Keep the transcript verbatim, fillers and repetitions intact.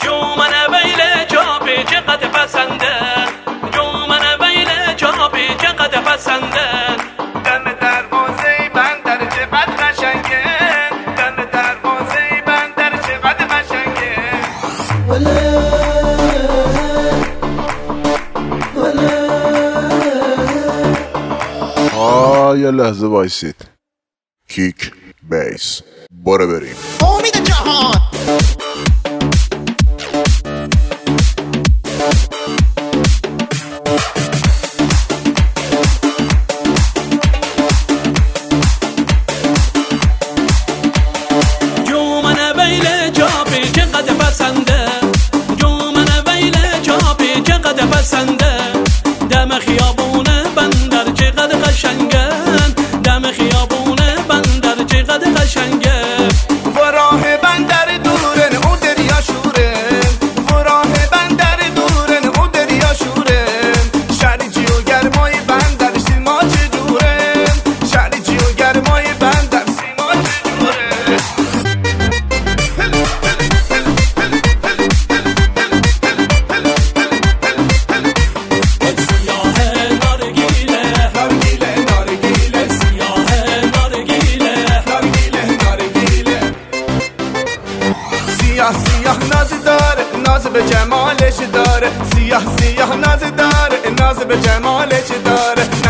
جومن ویل جابی چقدر پسنده، جومن ویل جابی چقدر پسنده. دم دروازه بندر چقدر قشنگه، دم دروازه بندر چقدر قشنگه. آه یه لحظه وایسید. کیک بیس برو بریم. امید جهان جومن ویل جابی چقدر پسنده، جومن ویل جابی چقدر پسنده. دم خیابون بندر چقدر قشنگه، دم خیابون بندر چقدر قشنگه. و راه بندر دورن او دریا شوره، و راه بندر دورن او دریا شوره. شریجی و گرمای بندر سیما چجوره، شریجی و گرمای بندر سیما چجوره. سیاه سیاه ناز داره، ناز به جمالش داره، سیاه سیاه ناز داره، ناز به جمالش داره.